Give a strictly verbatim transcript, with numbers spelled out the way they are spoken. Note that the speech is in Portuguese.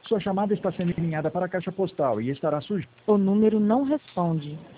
Sua chamada está sendo enviada para a caixa postal e estará sujeita. O número não responde.